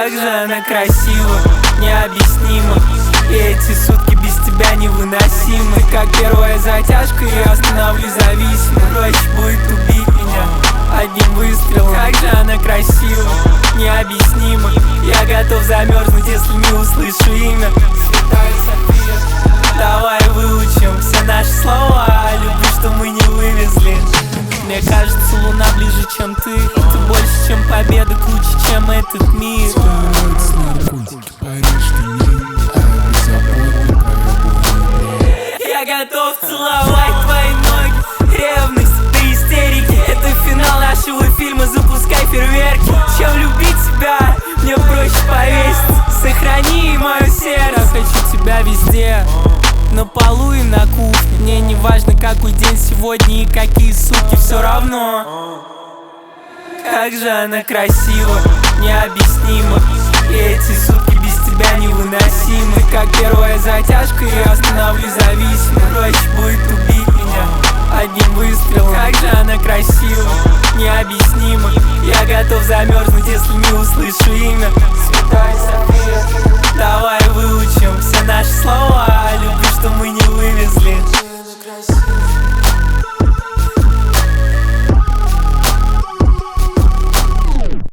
Как же она красива, необъяснимо. И эти сутки без тебя невыносимы. Ты как первая затяжка, и я становлюсь зависимым. Проще будет убить меня одним выстрелом. Как же она красива, необъяснимо. Я готов замерзнуть, если не услышу имя. Святая София, давай выучим все наши слова о любви, что мы не вывезли. Мне кажется, луна ближе, чем ты. Ты больше, чем победа, круче, чем этот мир. Я готов целовать твои ноги. Ревность, ты истерики. Это финал нашего фильма, запускай фейерверки. Чем любить тебя, мне проще повеситься. Сохрани мое сердце. Я хочу тебя везде, на полу и на кухне. Мне не важно, какой день сегодня и какие сутки, все равно. Как же она красива, необъяснимо. И эти сутки без тебя невыносимы. Ты как первая затяжка, и я становлюсь зависимым. Проще будет